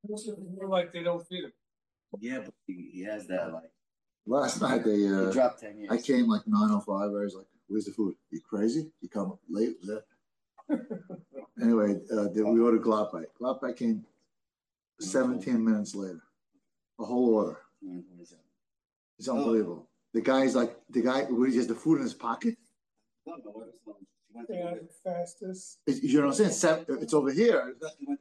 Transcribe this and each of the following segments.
Like they don't feed him. Yeah, but he has that like. Last night they He dropped 10 years. I came like 9:05. I was like, "Where's the food? You crazy? You come late?" Anyway, we ordered Gladbach. Gladbach came 17 minutes later. A whole order. It's unbelievable. The guy's like, he has the food in his pocket. Yeah, the fastest. You know what I'm saying? It's over here.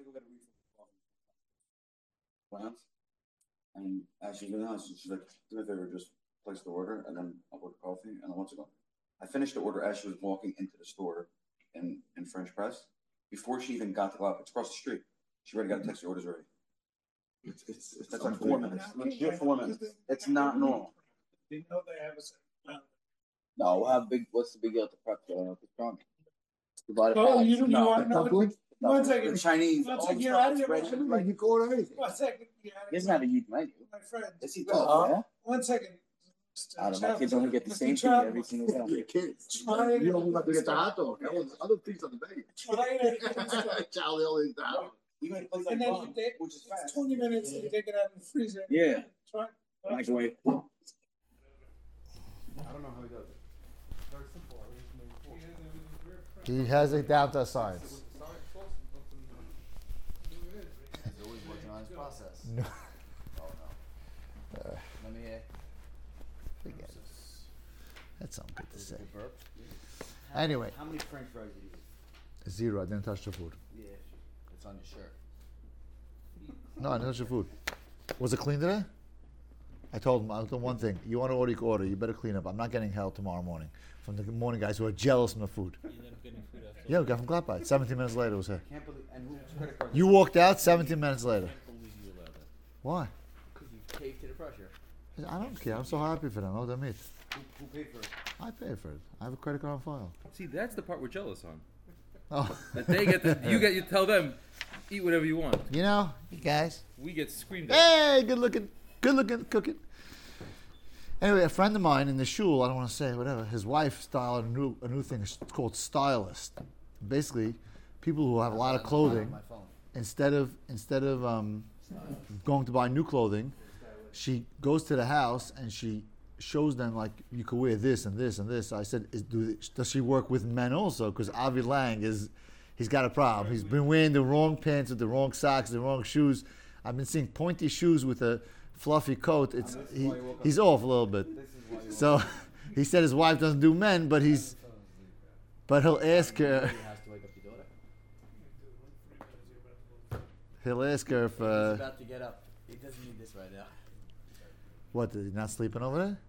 And she's been honest. She's like, do me a favor, just place the order, and then I'll order coffee. And once ago, I finished the order as she was walking into the store in French Press. Before she even got to Gladbach, it's across the street. She already got a text. The order's ready. That's like 4 minutes. Legit 4 minutes. It's not normal. You know they have a. No, what's the big deal at the prep? Oh, you want to know? One second. The Chinese. One second. You're out of here. You go order anything. 1 second. He doesn't have a huge menu. My friend. Is he tall? Yeah? 1 second. I don't know. Kids only get the same thing every single time. Your kids. You don't have to get the hot dog. Other things on the menu. Charlie only the hot dog. Even a place And like then Bond, which is fast. 20 minutes to take it out of the freezer. Yeah. Try. Microwave. I don't know how he does it. Very simple. He has it down to a science. He's always working on his process. No. Oh no. Let me. Forget it. That's something good to say. Burp. Anyway. How many French fries did you eat? 0. I didn't touch the food. Yeah, it's on your shirt. No, I didn't touch the food. Was it clean today? I told him one thing. You want to order, you can order. You better clean up. I'm not getting hell tomorrow morning from the morning guys who are jealous of the food. You ended up getting food after. Yeah, we got from Gladbach. 17 minutes later it was here. Can't believe. And whose credit card? You walked out 17 minutes later. I can't believe you allowed that. Why? Because you caved to the pressure. I don't care. I'm so happy for them. Oh, that meat. Who paid for it? I pay for it. I have a credit card on file. See, that's the part we're jealous on. Oh. That they get to, you tell them, eat whatever you want. You know, you guys. We get screamed at. Hey, good looking cooking. Anyway, a friend of mine in the shul, I don't want to say whatever, his wife styled a new thing. It's called Stylist. Basically, people who have a lot of clothing, instead of going to buy new clothing, she goes to the house and she shows them like you could wear this and this and this. I said, does she work with men also? Because Avi Lang he's got a problem. He's been wearing the wrong pants with the wrong socks, the wrong shoes. I've been seeing pointy shoes with a fluffy coat. He's off a little bit. So he said his wife doesn't do men, but he'll ask her. He'll ask her if. He's about to get up. He doesn't need this right now. What? Is he not sleeping over there?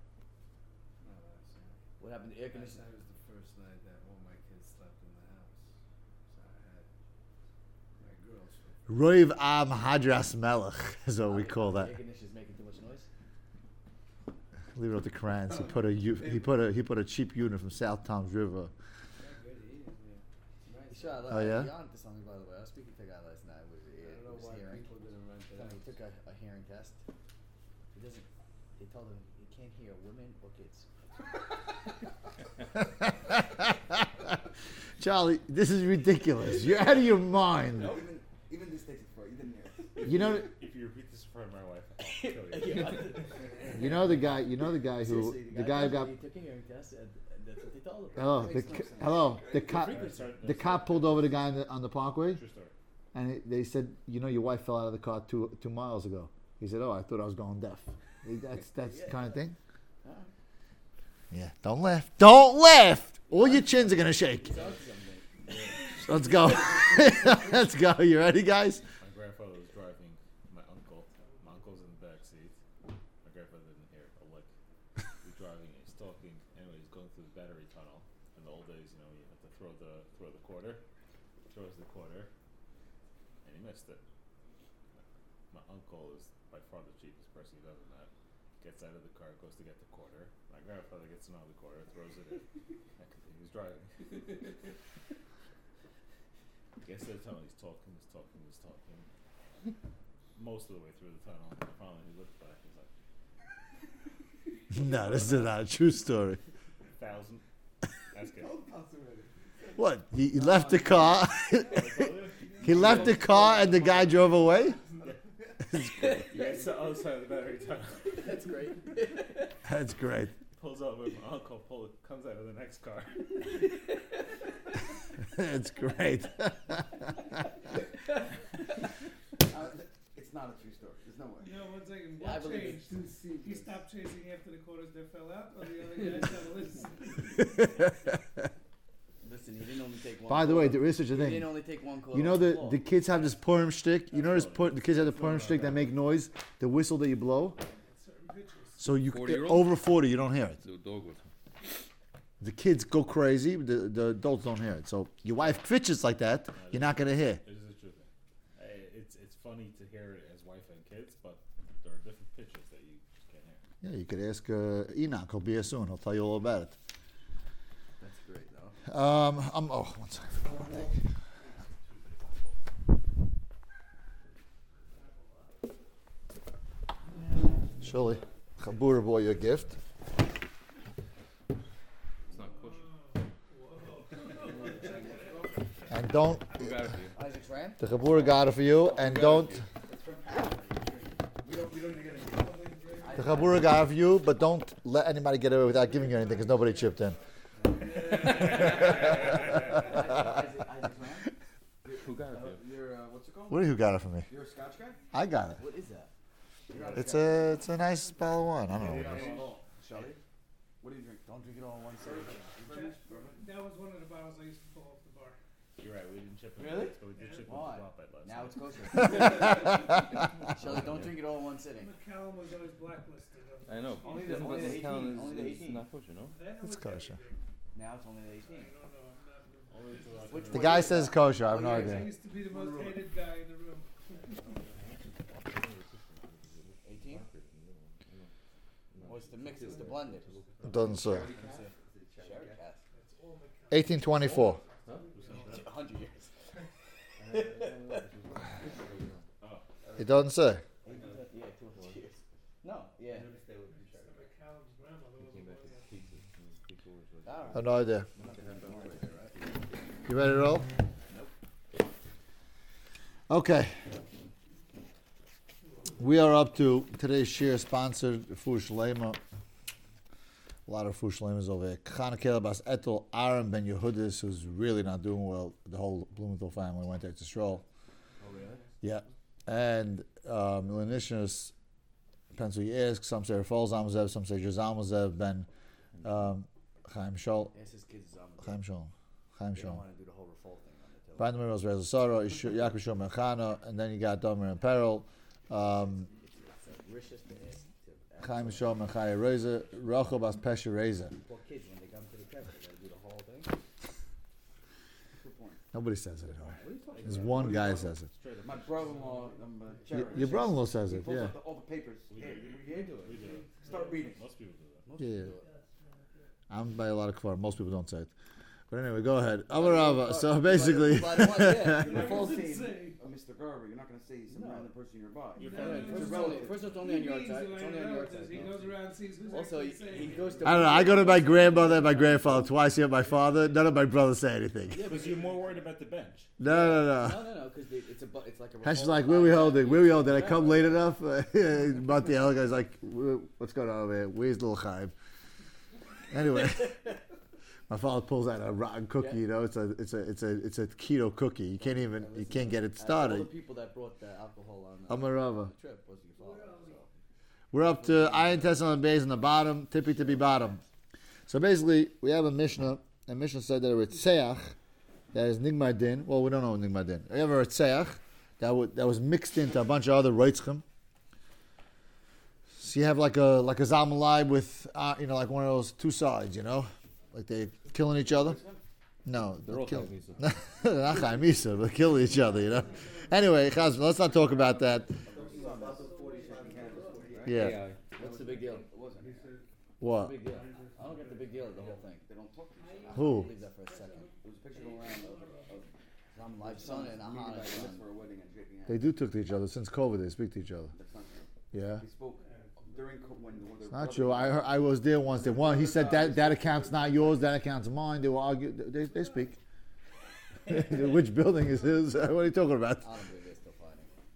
What happened to air conditioning? That was the first night that all my kids slept in the house. So I had my girls. Roiv Am Hadras Melech is what we call that. Air conditioner's making too much noise. Leave it up to Krantz. He put a cheap unit from South Tom's River. Oh yeah. You're onto something, by the way. I was speaking to a guy last night with hearing. He took a hearing test. He doesn't. They told him he can't hear women or kids. Charlie, this is ridiculous. You're out of your mind. No, even this takes it for you. Didn't hear. You know. If you repeat this in front of my wife, I'll kill you. You know the guy who the guy who got. He took a hearing test, and that's what they told him. Hello. The cop pulled over the guy on the parkway, and they said, "You know, your wife fell out of the car 2 miles ago." He said, "Oh, I thought I was going deaf." That's kind of thing. Yeah, don't laugh. Don't laugh. All your chins are gonna shake. Let's go. Let's go. You ready, guys? My grandfather was driving my uncle. My uncle's in the back seat. My grandfather didn't hear a lick. He's driving. He's talking. Anyway, he's going through the battery tunnel. In the old days, you have to throw the quarter. Throws the quarter, and he missed it. My uncle is by far the cheapest person who does that. Gets out of the car, goes to get the quarter. My grandfather gets another quarter, throws it in, and continues driving. Gets to the tunnel, he's talking. Most of the way through the tunnel, finally he looks back, he's like... No, this is not a true story. 1,000. That's good. What? He left the car. He left the car and the guy drove away? It's the other side of the battery tunnel. That's great. That's great. Pulls up with my uncle. Comes out of the next car. That's great. It's not a true story. There's no way. You know, one second, Yeah, I what believe changed? it. He stopped chasing after the quarters that fell out, or the other guys that listen? Listen, he didn't only take one. By the way, quarter. there is such a He didn't thing. only take one. You know the kids have this Purim shtick. You know the kids have the Purim shtick that make noise. The whistle that you blow. Certain pictures. So you 40-year-old? over 40, you don't hear it. The dog with him. The kids go crazy. The adults don't hear it. So your wife twitches like that, you're not gonna hear. It is a true thing. It's funny to hear it as wife and kids, but there are different pitches that you just can't hear. Yeah, you could ask Enoch. He'll be here soon. He'll tell you all about it. That's great, though. One second. Surely, Chabura bought you a gift. It's not kosher. And don't, Who got it for you? Isaac's Ram? the Chabura got it for you, and don't, the Chabura got it for you, but don't let anybody get away without giving you anything, because nobody chipped in. Isaac's Ram? Who got it for you? You're, what's it called? What do you got it for me? You're a Scotch guy? I got it. What is that? You're not It's a nice bottle of wine. I don't know what it is. Shelly? What do you drink? Don't drink it all in one sitting. That was one of the bottles I used to pull off the bar. You're right. We didn't chip in Really? but we did chip in Why? the flop last Now night. it's kosher. Shelly, don't drink it all in one sitting. McCallum was always blacklisted. I know. Only the- Doesn't only the that count 18, as- only the it's 18. not kosher, no? Then it It's was kosher. everything. Now it's only the 18. I don't know. I'm not. Only to the Which The one guy is says that? kosher. I have no I idea. used to be the most hated guy in the room. 18? What's the mix? It's the blended. It doesn't say. Sherry cast. 1824. 100 years. It doesn't say. Yeah, 200 years. No, yeah. McCallum's grandmother was a I have no idea. You ready to roll? Okay. We are up to today's share sponsored Fush Lema. A lot of Fush Lemas over here. Chanukah Bas Etel Aaron Ben Yehudis, who's really not doing well. The whole Blumenthal family went there to stroll. Oh, really? Yeah. And Milanishnas, depends who you ask. Some say Rafal Zalmazev, some say Jazalmazev Ben Chaim Shol. Yes, his kids is on the Chaim Shol. Chaim They don't Shol. want to do the whole refold thing on the tail. Brandon Mills, Reza Sara, Yaakov Shom Mechana, and then you got Domer and Peril, It's a rishis to ask to Chaim Shom and Chaya Reza, Rachel Bas Pesha Reza. poor kids when they come to the table, they gotta do the whole thing. Good point. Nobody says it anyway. What are you talking There's about? one guy says it. My brother-in-law, Your brother-in-law says he it, pulls yeah. out all the papers. Hey, we do it. We do it. Start reading. Most people do that. Most Yeah. people do it. I'm by a lot of kfar. Most people don't say it. But anyway, go ahead. Amarava. So basically, By the one, yeah, the full What does it team. say? Mr. Garber, you're not going to say some No. random person nearby. Your No, family. no, First, no. it's only, first it's only on your He's side. like It's only on your relatives. side. He goes around and sees who's Also, actually he saying goes it. to. I don't know. I go to my grandmother and my grandfather twice a year. My father. None of my brothers say anything. Yeah, Because you're more worried about the bench. No. No, because it's it's like a. Hash's refold like, where we podcast. holding? Where we holding? Did I come late enough? But the other guy's like, what's going on over here? Where's little Chaim? Anyway, my father pulls out a rotten cookie. Yeah. You know, it's a keto cookie. You can't even get it All the started. people that brought the alcohol on Amarava. the trip was your father. So. We're up to iron test on the base on the bottom, tippy bottom. So basically, we have a Mishnah. And Mishnah said that a Ritzeach, that is Nigmar Din. Well, we don't know Nigmar Din. We have a Ritzeach that was mixed into a bunch of other Reitzchem. So you have like a Zalmalai with, like one of those two sides, like they're killing each other. No, They're all kill- Chaim Misa. not Chaim Misa, but killing each other. Anyway, Chazman, let's not talk about that. Yeah. AI. What's the big deal? It wasn't. What? Big deal. I don't get the big deal of the whole thing. They don't talk to each other. Who? Leave that for a second. There's a picture going around of I'm live son and meeting Ahana by son. for a wedding and shaking hands. They do talk to each other. Since COVID, they speak to each other. That's not true. Yeah. He spoke during when the Not true. I was there once. He said that account's not yours, that account's mine. They will argue. They speak. Which building is his? What are you talking about? I don't believe they're still fighting.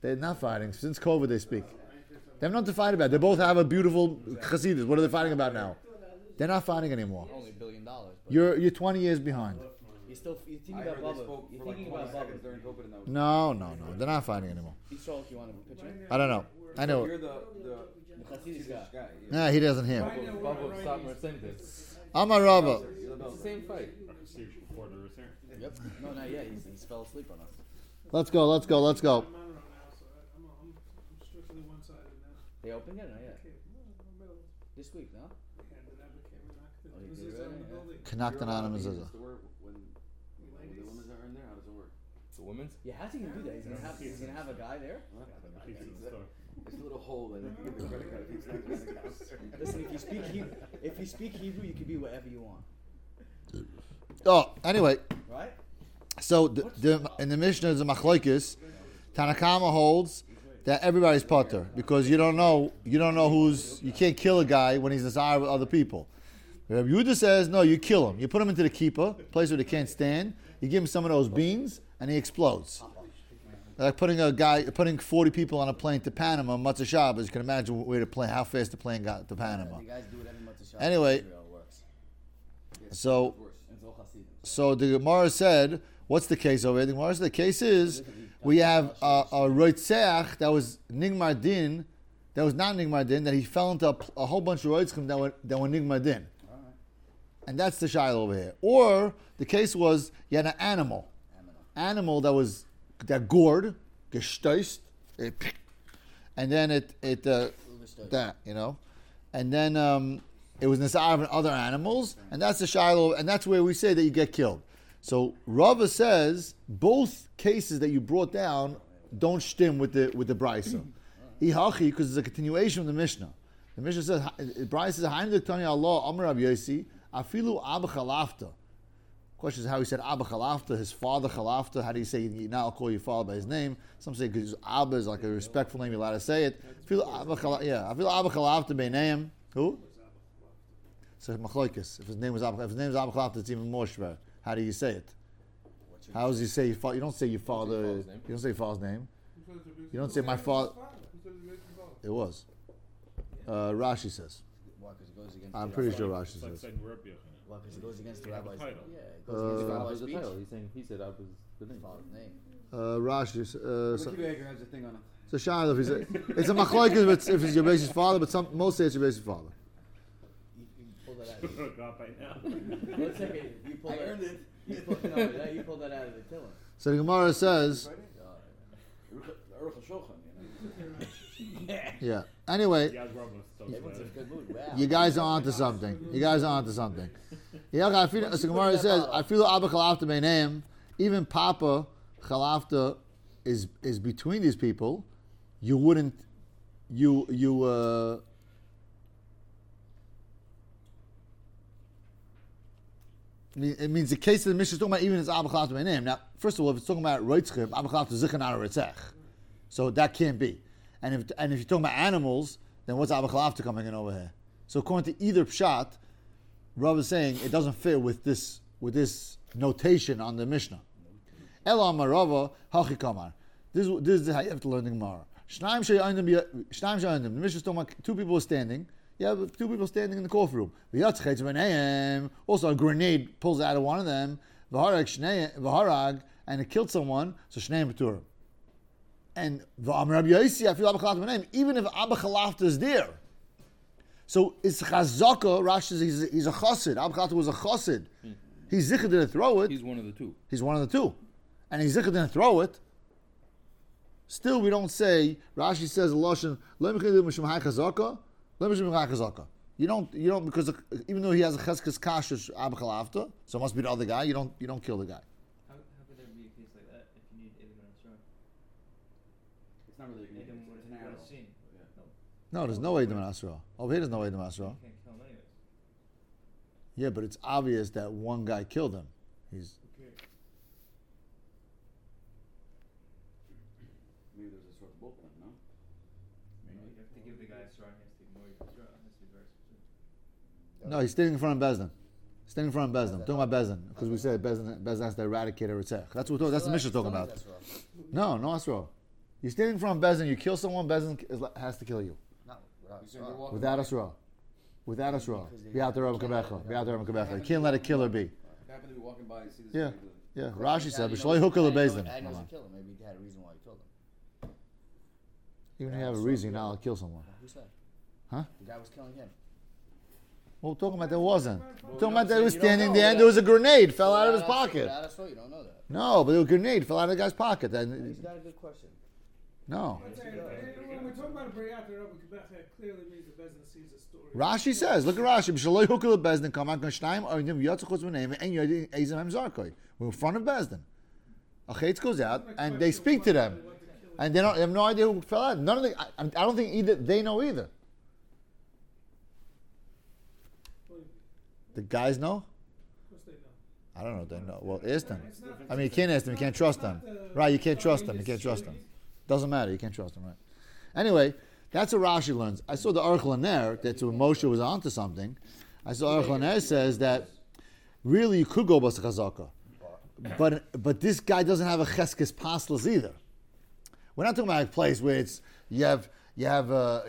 They're not fighting. Since COVID, they speak. They have nothing to fight about. They both have a beautiful chassidus. What are they fighting about now? They're not fighting anymore. Only $1 billion. But You're 20 years behind. you're thinking I about heard they Bubba. spoke You're for like thinking 20 about Bubba. seconds during COVID and that was. No. They're not fighting anymore. Yisrael, if you want to picture him. I don't know. I know. You're the The Chassidus guy. guy. Nah, he doesn't hear. Bubba stopped Mercedes. Amar Rava. It's the same fight. Before the return. Yep. No, not yet. He's fell asleep on us. Let's go. I'm Monroe now, so I'm strictly one-sided now. They opened yet? Not yet. Okay, middle. This week, no? Handed that became an active. Oh, you This did is already? on the Yeah. building. Knocked an item is When a. the women are in there, how does it work? The women's? Yeah, how's he gonna do that? He's gonna have a guy there. It's a little hole in it. You give the credit card. It's not just a counter. Listen, if you speak Hebrew, you can be whatever you want, Oh, anyway. right? So in the Mishnah, the Machlokes, Tanakama holds that everybody's potter because you don't know who's, you can't kill a guy when he's inside with other people. Rabbi Yehuda says no, you kill him. You put him into the kippah, place where they can't stand. You give him some of those beans, and he explodes. Like putting 40 people on a plane to Panama, Matzah Shabbos. You can imagine where the plane, how fast the plane got to Panama. The guys do it every month to shop. Anyway, Israel works. So It's all Hasidim. So the Gemara said, what's the case over here? The Gemara said the case is we have a Roitzeach that was Nigmar Din, that was not Nigmar Din, that he fell into a whole bunch of Roitzchim that were Nigmar Din. And that's the Shiloh over here. Or the case was you had an animal that gored, gestoist, and then that, you know, and then it was Nisa'ar of other animals, and that's the Shiloh, and that's where we say that you get killed. So Rava says both cases that you brought down don't stem with the Brisa. Ihachi, because it's a continuation of the Mishnah. The Mishnah says, Brisa says, "Haim Tanya Allah Amar Rav Yosi Afilu Abba Chalafta." Question is how he said Abba Chalafta, his father Chalafta. How do you say now? I'll call your father by his name. Some say because Abba is like a respectful name, you're allowed to say it. Afilu Abba Chalafta Beinayim. Who? So Machlokes. If his name is Abba Chalafta, it's even more shver. How do you say it? How does he say your father? You don't say your father. You don't say your father's name. You don't say my father. It was. Rashi says. Why? Because it goes against. I'm the pretty rabbi. sure Rashi It's like says. saying Rabbi Yochanan. Why? Because it goes against the You have a rabbi's. title. Yeah, it goes against the rabbi's Abba's the speech. title. He said Abba's the name. Father's name. Rashi. So, Ricky Baker has a thing on it. so Shiloh, it's a machlokes if it's your basis father, but most say it's your basis father. You pull that out. Got by now. One second. You pull I that. earned it. You pulled that out of the tiller. So the Gemara says, Aruch HaShulchan, you know. yeah. Anyway, Yeah, Ramos talks Everyone's about in a it. good mood. Wow. you guys are onto something. Yeah, so Gemara says, I feel Abba Chalafta Beinayim, even Papa Chalafta is between these people. You wouldn't, it means the case that the Mishnah is talking about even as Abba Chalafta Beinayim. Now, first of all, if it's talking about Roitzchim, Abba Chalafta is Zichron out of Ritzech. So that can't be. And if you're talking about animals, then what's Abba Chalafta coming in over here? So according to either Pshat, Rav is saying it doesn't fit with this notation on the Mishnah. Ela Marava Hachi Kamar. This is how you have to learn the Gemara. The Mishnah is talking about two people standing. You have two people standing in the courtroom. Also, a grenade pulls out of one of them. V'harag, and it killed someone. So Shneim B'turim. And Rabbi Yosi, I feel Abba Chalafta Beinayim, even if Abba Chalafta is there. So it's Chazaka, Rashi says he's a chassid. Abba Chalafta was a chassid. He's zichud to throw it. He's one of the two. He's one of the two. And he's zichud to throw it. Still, we don't say, Rashi says, you don't, because even though he has a cheskes kashish Abba Chalafta, so it must be the other guy, you don't kill the guy. How could there be a case like that if you need Edom and Asra? It's not really Edom it's would an have arrow. seen. No, there's no Edom and Asra. Over here, there's no Edom and Asra. You can't kill him anyways. Yeah, but it's obvious that one guy killed him. Maybe there's a sort of both of them, no? You have to give the guy Asra and he has to ignore your Asra. It has to be very specific. No, he's standing in front of Bezdin. Standing in front of Bezdin. Talking about Bezdin. Because we said Bezdin has to eradicate a Ritzech. That's what that's the Mishnah talking about. No Asra. You're standing in front of Bezdin, you kill someone, Bezdin has to kill you. Not You said you're walking Without by. Asra. Without Asra. Because they- Be out there, Rabbi Kabecha. Be out there, Rabbi Kabecha. You can't let a killer be. You happen to be walking by and see this Yeah. guy doing it. Yeah, Question Rashi is, said, how do you B'shalei know- hukah how do you lebezdin. know- how do you know he killed him? Maybe he had a reason why he killed him. Even if you have a reason, you're not allowed to kill someone. Who said? Huh? The guy was killing him. Well, we're talking about there wasn't. We're Well, talking you about that he was don't say- you don't standing know there and that. there was a grenade fell out of his Without us- pocket. Without us, you don't know that. No, but a grenade fell out of the guy's pocket. He's And got a good question. no. When we talk about a Briat or Rabbi Kibecha, it clearly means the Bezdin sees a story. Rashi says, look at Rashi. B'shalei hukah lebezdin kamak n'shnayim oidim yotzu chutz v'neim and yodim eizem hem zarkoi. We're in front of Bezdin. A chetz goes out and they speak to them, and they have no idea who fell out. None of the. I don't think either they know either. The guys know. Of course they know. I don't know. They know. Well, ask them. It's not- I mean, you can't ask them. You can't trust them. Right? You can't trust them. You can't trust them. Doesn't matter. You can't trust them. Right? Anyway, that's what Rashi learns. I saw the Aruch LaNer that's when Moshe was onto something. I saw Aruch LaNer says that really you could go bas chazaka, but this guy doesn't have a cheskes paslas either. We're not talking about a place where it's you got a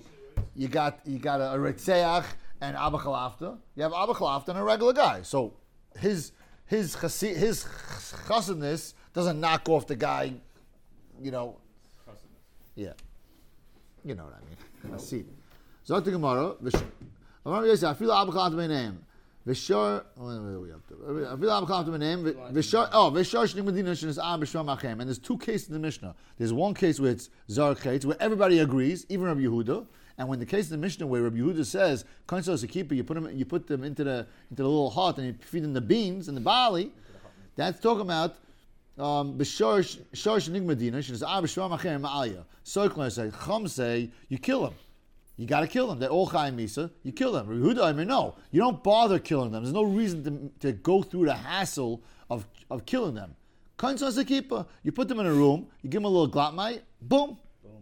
Retzeach and Abba Chalafta. You have Abba Chalafta and a regular guy. So his chassidness doesn't knock off the guy. You know, yeah, you know what I mean. I see. Zok the Gemara. Amar Yosef, I feel Abba Chalafta by name. V'shor, I feel Abba Chalafta by name. V'shor shning medina shenis Abba Shor Machem. And there's two cases in the Mishnah. There's one case where it's Zar Chetz, where everybody agrees, even Rabbi Yehuda. And when the case in the Mishnah where Rabbi Yehuda says, "Konsos a keeper," you put them into the little hut and you feed them the beans and the barley. That's talking about b'shor shning medina shenis Abba Shor Machem ma'alya. Soikler say, Chum say, you kill them. You got to kill them. They're all Chaim Misa. You kill them. Yehuda, I mean, no. You don't bother killing them. There's no reason to go through the hassle of killing them. You put them in a room. You give them a little glatmite. Boom.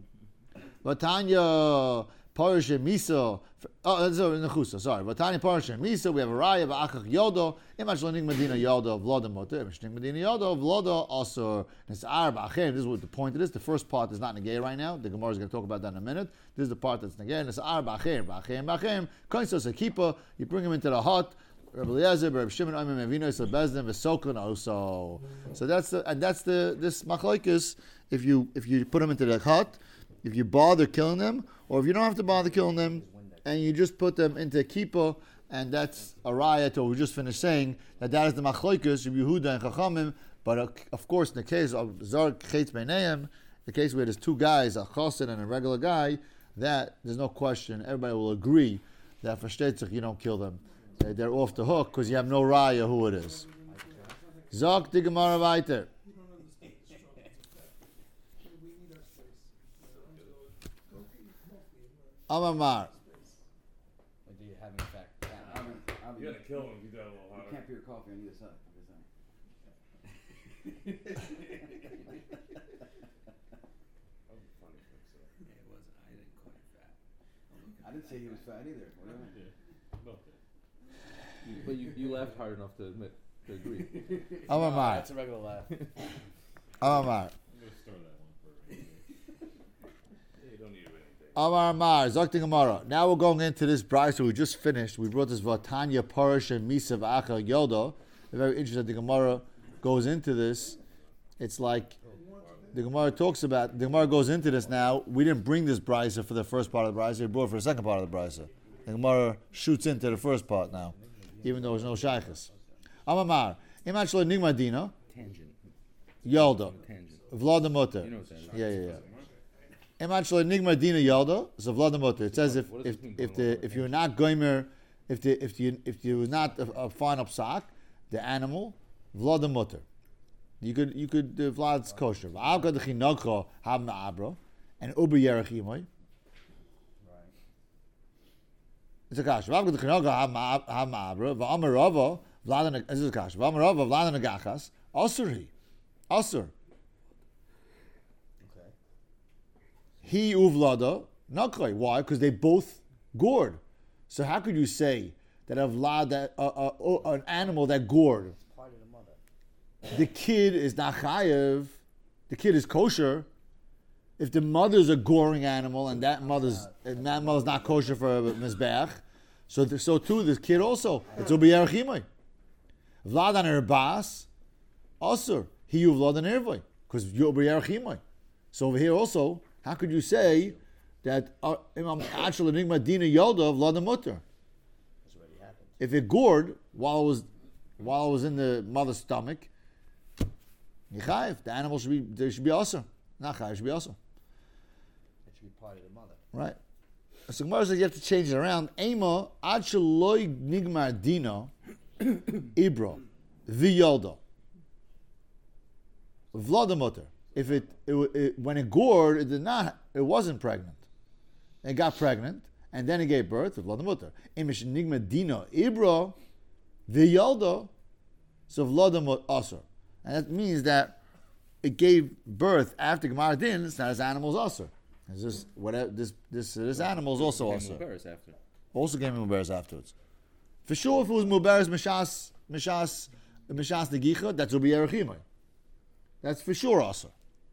Vatanya Parasha Misa. Oh, that's in the Chusa. Sorry. Vatanya Parasha Misa. We have a Raya V'achach Yodo. Imach Laning Medina Yodo Vlada Moter. Imach Laning Medina Yodo Vlada Asur. Nisar B'achem. This is what the point of this. The first part is not negay right now. The Gemara is going to talk about that in a minute. This is the part that's negay. Nisar B'achem. Koinsos Akipa. You bring him into the hut. Rabbi Eliezer, Rabbi Shimon, Oimim, Avinu, so Bezdin, V'Sokon also. So that's this machlokes. If you put them into the hut, if you bother killing them, or if you don't have to bother killing them, and you just put them into kippah, and that's a raya to what we just finished saying, that is the machlokes, Rabbi Yehuda and Chachamim. But of course, in the case of Zar Chetz Beineim, the case where there's two guys, a chassid and a regular guy, that there's no question, everybody will agree that for shtetzich you don't kill them. They're off the hook because you have no raya who it is. Zok the Gemara weiter. You don't understand the struggle. We need our space. Amar. Like, do you have in fact? You gotta kill him if you do that a little You harder. can't pour your coffee on either side. That would be funny if so. Yeah, it wasn't. I didn't call you fat. I didn't say he was fat either. What do you mean? Both did. But you laughed hard enough to admit, to agree. Amar. That's a regular laugh. Amar. I'm gonna store that one for yeah, you don't need it with anything. Amar. Zok the Gemara. Now we're going into this brisa we just finished. We brought this Vatanya Parash and Misa V'Acha Yodo. Very interesting. The Gemara goes into this. It's like the Gemara talks about. The Gemara goes into this now. We didn't bring this brisa for the first part of the brisa. We brought it for the second part of the brisa. The Gemara shoots into the first part now, even though there's no shaykhs. Amar. Imach lo nigmadina. Tangent. Yoldo. Tangent. Vlada Mutter. You know what that Yeah. is. Imach lo nigmadina Yoldo. So Vlada Mutter. It says What does it mean, if you're not gomer, if you not a fine up sock, the animal Vlada Mutter. You could Vlad's kosher. V'avka dechinokho hab ma'abro and uber yerach imoy. It's a kash. V'avka dechinokho hab ma'abro v'amar rava Vlada. This is a kash. V'amar rava Vlada negachas asuri asur. Okay. He uvlada nakroi. Why? Because they both gored. So how could you say that a vlad that an animal that gored, Part of the mother. the kid is not chayev, the kid is kosher, if the mother's a goring animal and that mother's not kosher for a mizbeach, so too the kid also. It's ubi yerachimai. Vlad an erbas, asur. He you vlad an ervoi because you ubi yerachimai. So over here also, how could you say that imam actual enigma dina yolda vlad mutter? If it gored while it was in the mother's stomach, yichayev, the animal should be asur. Not chayev, should be asur. It should be part of the mother. Right. So Gemara says you have to change it around. Ema ad sheloi nigmar dina ibra v'yolda vlada mutter. If it when it gored, it wasn't pregnant. It got pregnant and then it gave birth to vlada mutter. Imish nigmar dina ibra v'yolda so vlada asur, and that means that it gave birth after Gemara din. It's not as animals asur. It's just whatever this animal is also also gave him muberes afterwards. For sure, if it was muberes mishas negicha, that's ubi yerachimai. That's for sure also.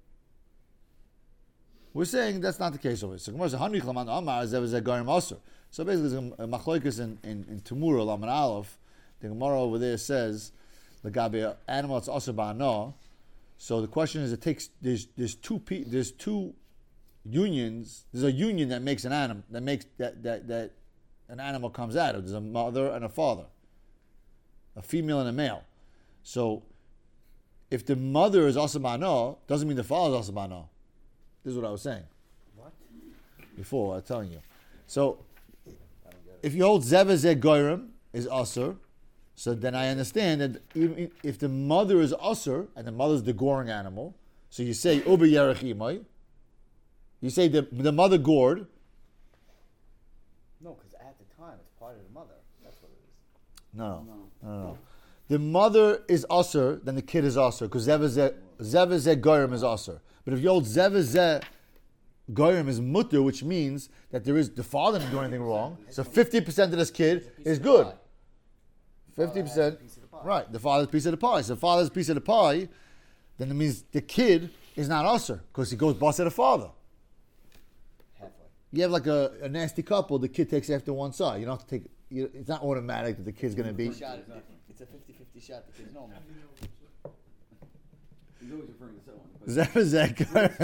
We're saying that's not the case over here. So Gemara says hanich laman amar zev garim asur. So basically, there's a machloikus in Tumura laman aleph. The Gemara over there says the gabi animal it's asur ba'ana. So the question is, it takes there's two unions. There's a union that makes an animal that an animal comes out of. There's a mother and a father, a female and a male. So if the mother is asabano, doesn't mean the father is asabano. This is what I was saying. What? Before I was telling you. So if you hold zevazeh goyim is asur, so then I understand that even if the mother is asur and the mother is the goring animal, so you say uber yerachimai. You say the mother gored. No, because at the time it's part of the mother. That's what it is. No. The mother is asur, then the kid is asur, because zevazeh goyim is asur. But if you hold zevazeh goyim is mutter, which means that the father didn't do anything wrong, so 50% of this kid is good. 50%, right? The father's piece of the pie. So the father's piece of the pie, then it means the kid is not asur because he goes boss at the father. You have like a nasty couple, the kid takes after one side. You don't have to take, it's not automatic that the kid's going to be. It's a 50-50 shot. The kid's normal. He's always referring to someone.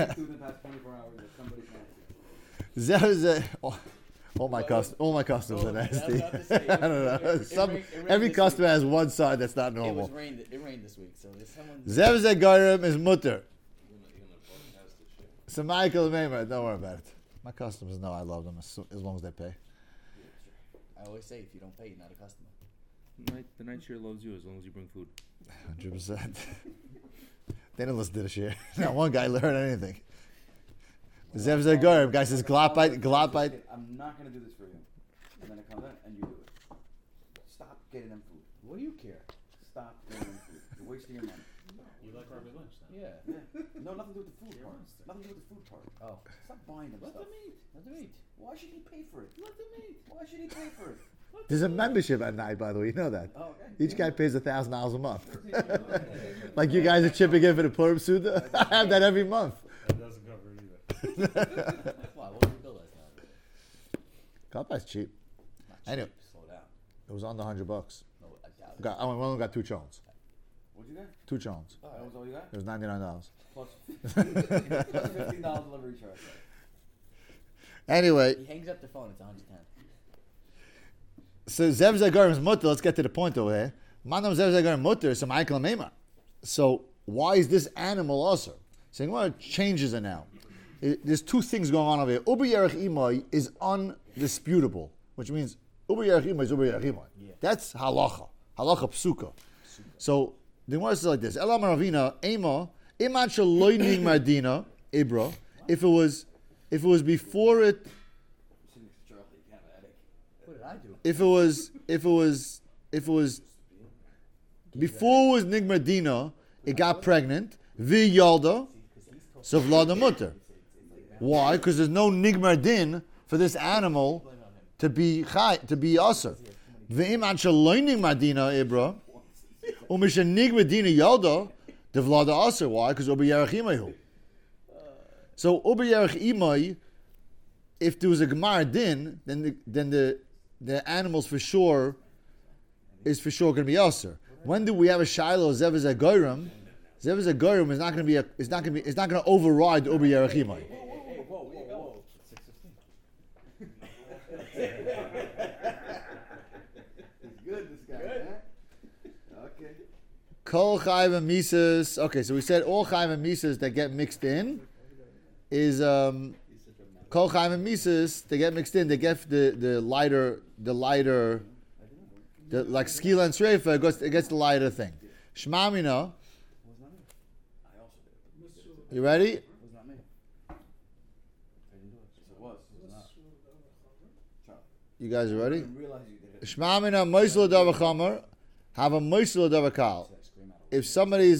All my customers are nasty. I don't know. Every customer has one side that's not normal. It rained this week, so there's someone. Zevzeh Garim is mutter. So Michael Maimer, don't worry about it. My customers know I love them as long as they pay. I always say, if you don't pay, you're not a customer. The night share loves you as long as you bring food. 100%. They didn't listen to the share. Not one guy learned anything. Zev Zegarim, guy says, glopite. I'm not going to do this for you. And then it comes in and you do it. Stop getting them food. What do you care? Stop getting them food. You're wasting your money. You like Robbie Lynch then? Yeah. No, nothing to do with the food part. Nothing to do with the food part. Oh. Stop buying them. Let them eat. Why should he pay for it? Let them eat. Why should he pay for it? There's a membership at night, by the way. You know that. Oh, okay. Each guy pays $1,000 a month. Like you guys are chipping in for the Purim Suda. I have that every month. That doesn't cover it either. Why? What was the bill last night? Copa's cheap. Anyway, Slow down. it was under $100. No, I doubt it. I only got 2 chones. What'd you get? 2 chones. Oh, that was all you got? It was $99. Plus $15 delivery charge. Anyway, He hangs up the phone. It's 110. so Zev Zegarim is mutter. Let's get to the point over here. Manam Zev Zegarim mutter. So Michael Meima. So why is this animal also? Saying well, it changes it now. There's 2 things going on over here. Uber Yerech Imai is undisputable, which means Uber Yerech Imai is Uber Yerech Imai. Yeah. That's halacha psuka. So the Gemara says like this: Elam Ravina Ema Iman Shaloining Mardina Ibra. If it was before it. What did I do? If it was before it was Nigmadina, it got pregnant. Vi Yalda, so Vlada Mutter. Why? Because there's no Nigmardin for this animal to be Aser. V'im an shaloy Nigmadina Ibra, u'misha Nigmadina Yalda, the Vlada Aser. Why? Because Obi Yerachimahu. So Uber Yerech Imai, if there was a Gemara din, then the animals for sure is for sure going to be usher. When do we have a Shiloh Zev is a Goyim? Zev is a Goyim is not going to override Uber Yerech Imai. Hey, whoa. He's good, this guy, huh? Okay. Kol Chayv and Mises. Okay, so we said all Chayv and Mises that get mixed in is Kol Chayv and Mises. They get mixed in. They get the lighter, like Skila and Sreifa. It gets the lighter thing. Shmamina. You ready? It was not me. I didn't do it. Yes, it was. It was not. You guys are ready? I didn't realize you did it. Shmamina Moisel Davar Chomer. Have a Moisel Davar Kal. If somebody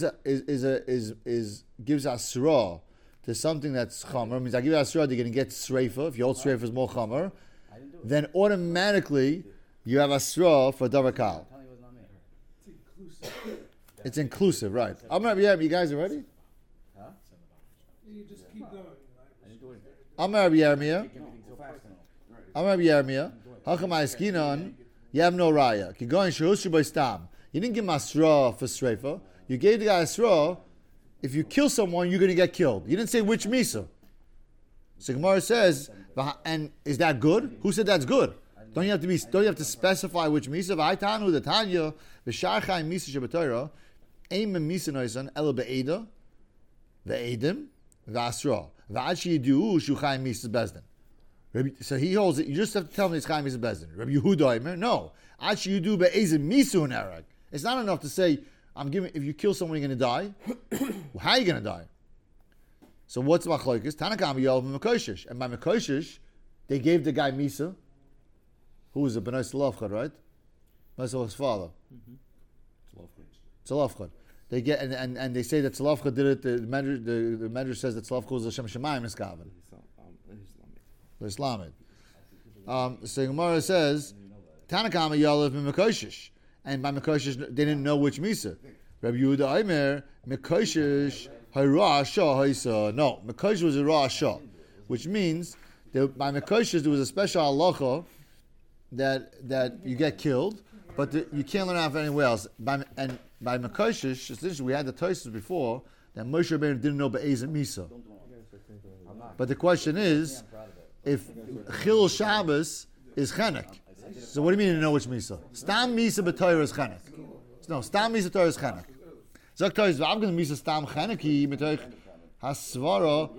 gives asra to something that's chomer, means I give you asra, they're going to get sreifa. If your old sreifa is more chomer, then automatically you have asra for davar kal. I'm telling you it was not me. It's inclusive. It's inclusive, right? I'm gonna you guys are ready? Huh? You just keep going. I didn't do anything. I'm Rabbi Yirmiyah. Take everything so fast now. I'm Rabbi Yirmiyah. Hachamai skinon. You have no raya. Kigoin shehushu b'stam. You didn't give him asra for sreifa. You gave the guy asra. If you kill someone, you're going to get killed. You didn't say which misa. So Gemara says, and is that good? Who said that's good? Don't you have to specify which misa? V'haitanu the Tanya v'sharchai misa shebetorah aim misa noisan elo be'eda ve'edim v'asra v'ad sheyidu shuchai misa bezdin. So he holds it. You just have to tell me it's chai misa bezdin. Rabbi Yehuda Omer, no. Ad sheyidu be'ezim misu nerag. It's not enough to say if you kill someone, you're going to die. How are you going to die? So what's machlokes? Tanakam Yov Mekoshish, and by Mekoshish, they gave the guy Misa, who was a Bnei Tzalafchad, right? Bnei Tzalafchad's father. Tzalafchad. They get and they say that Tzalafchad did it. The Medrash says that Tzalafchad was Hashem Shemayim Eskaven. Islamic. So Gemara says Tanakam Yov Mekoshish. And by Mekoshish, they didn't know which Misa. Rabbi Yehuda Omer, Mekoshish, Hara Shah Haisa. No, Mekoshish was a Ra Shah, which means that by Mekoshish there was a special halacha that you get killed, but you can't learn out anywhere else. By Mekoshish, essentially we had the Tosfos before that Moshe Rabbeinu didn't know Be'ez and Misa. But the question is, if Chil Shabbos is Chenek. So what do you mean you know which Misa? Stam Misa b'Torah is Chenek. No, Stam Misa b'Torah is Chenek. Zok Torah is v'avgan Misa Stam Cheneki b'Torah hasvara.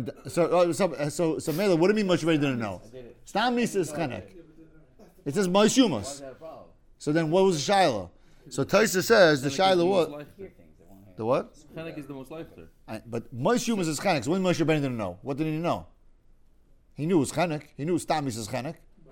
So Mela, what do you mean Moshe Rabbeinu didn't know? Stam Misa is Chenek. It says Moshe Yumas. So then what was the Shaila? So Taisa says the Shaila what? The what? Chenek is the most likely. But Moshe Yumas is Chenek. So when Moshe Rabbeinu didn't know, what did he know? He knew it was Chenek. He knew Stam Misa is Chenek.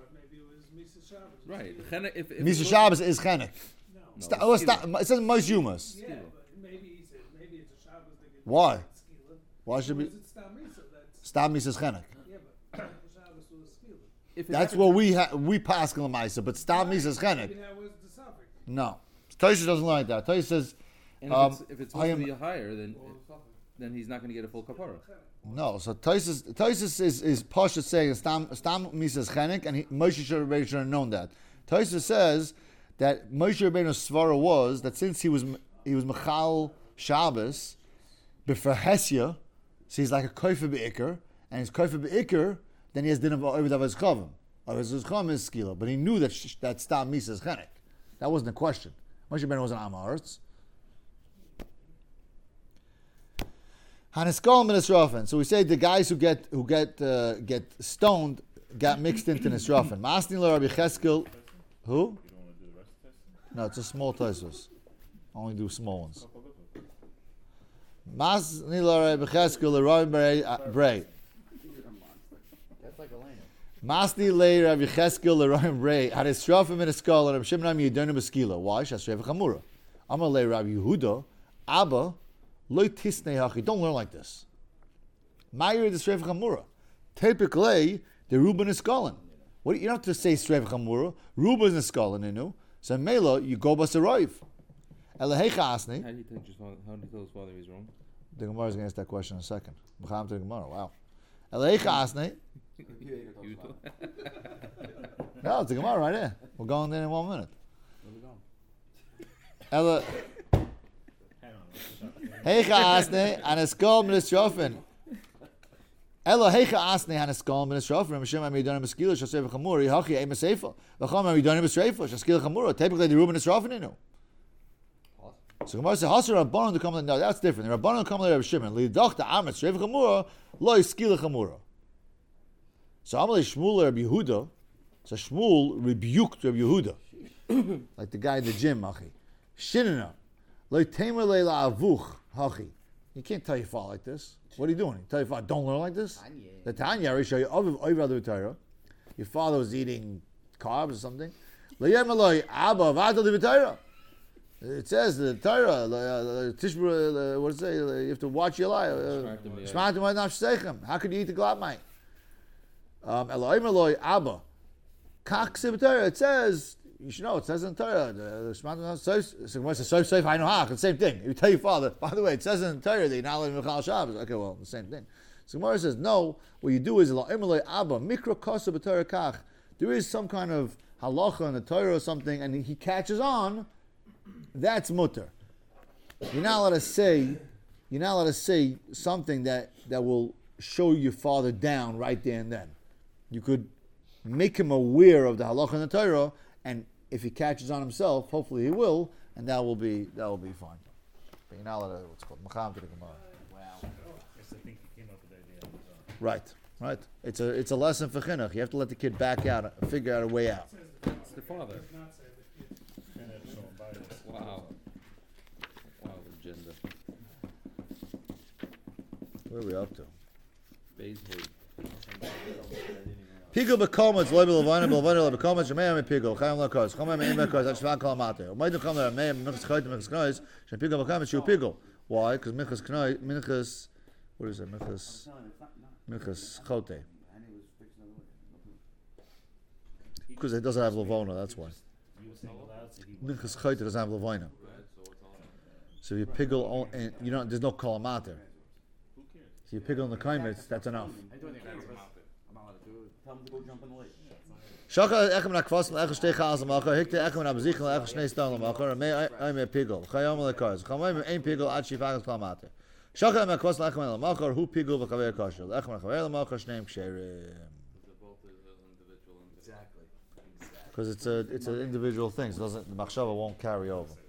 Right. If Misa Shabbos is Chenek. No, it says Moshe Yumas. Yeah, but maybe it's a Shabbos. Why? Why should be? Stam Misa is Chenek. Yeah, but Shabbos was Skila. That's what we pass on Misa, but Stam Misa is Chenek. Maybe that was the suffix. No, Tosfos doesn't like that. Tosfos says, and if it's supposed to be higher, then he's not going to get a full kapara. No, so Tosfos is Pasha saying Stam Misa is Chenek, and Moshe Rabbeinu should have known that. Tosfos says that Moshe Rabbeinu's svara was that since he was Mechal Shabbos b'fer Hesya, so he's like a kofer be'ikr, and he's kofer be'ikr, then he has din of Ovid Avos Chavim. Avos Chavim is Skila, but he knew that Stam Misa is Chenek. That wasn't a question. Moshe Rabbeinu wasn't Am Haaretz. Haniskol Nisrafen. So we say the guys who get stoned got mixed into Nisrafen. Masni lo Rabbi Cheskel. Who? No, it's a small Tosfos. Only do small ones. Masni lo Rabbi Cheskel Rabbi Bray. That's like a lane. Masni le Rabbi Cheskel Rabbi Bray. Hanisrafen Haniskol Rabbi Shimon Yidonu Beskila. Why? Shasrev Chamura. Amar le Rabbi Yehuda. Abba. Don't learn like this. Ma'ir the Sreif Chamura. Typically, the Reuben is Skolin. You don't have to say Sreif Chamura. Reuben is Skolin, you know. So Mela, you go Basarayv. Elahecha Asni. How do you tell his father he's wrong? The Gemara is going to ask that question in a second. Wow. Ela heicha asne. You too. No, it's a Gemara right there. We're going there in 1 minute. Where we going? Ela Hang on. heicha asne an eskol ministrofen. Ela heicha asne an eskol ministrofen. Hashem amidonim eskila shasei v'chamur. Yihachi ei meseifa. V'cham amidonim esreifa. Shaskila chamura. Typically the Reuben esrofen inu. So Gemara says, "Hasur Rabbanon to come." No, that's different. The Rabbanon come to Rabbi Shimon. Lidach the Ametz Reiv Chamura lo Iskila Chamura. So Amalei Shmuel Rabbi Yehuda. So Shmuel rebuked Rabbi Yehuda, like the guy in the gym. Hachi Shinina lo Tamer Leila Avuch Hachi. You can't tell your father like this. What are you doing? You tell your father, don't learn like this. The Tanya Risha Aviv Oivad Torah. Your father was eating carbs or something. Lo Yemaloi Abba Vada Torah. It says the Torah, Tishbur, what does it say? You have to watch your life. How could you eat the glabmite? Elohim Eloi Abba. Kach Torah. It says, you should know, it says in the Torah, it's the same thing. You tell your father, by the way, it says in the Torah that you're not allowed to Michal Shabbos. Okay, well, the same thing. So Gemara says, no, what you do is, Elohim Eloi Abba, Mikra Kosa B'Torah Kach. There is some kind of halacha in the Torah or something, and he catches on. That's mutter. You're not allowed to say something that will show your father down right there and then. You could make him aware of the halacha in the Torah, and if he catches on himself, hopefully he will, and that will be fine. But you're not allowed to what's called macham to the Gemara. Wow. I guess I think he came up with the idea on his own. Right. It's a lesson for chinuch. You have to let the kid back out, figure out a way out. It's the father. And then show him bias. Wow. Wow, agenda. Where are we up to? Beis Hay. Pigel bekomets loy belavana belavana loy bekomets shemei pigel chayim lakos chomei meim lakos at shvat kalamate. Umaydu kam there meim minchas chayim minchas knois shem pigel bekomets shu pigel. Why? Because minchas knois minchas what is it minchas chote. Because it doesn't have lavona. That's why. Minchas chote doesn't have lavona. So you pigel all, and you don't. There's no kalamate. So you pigel in the kaimitz. That's enough. Tell him to go jump in the lake. Shaka echem na kvasen echem shtei chaz l'malcha hikte echem na bezichel echem shnei stam l'malcha ramei aime pigel chayom l'kars chamayim ein pigel ad shifagas klamate Shaka na kvasen echem l'malcha hu pigel v'chaver kashel echem na chaver l'malcha shneim ksherim. Exactly. Because it's an individual thing. So the machshava won't carry over.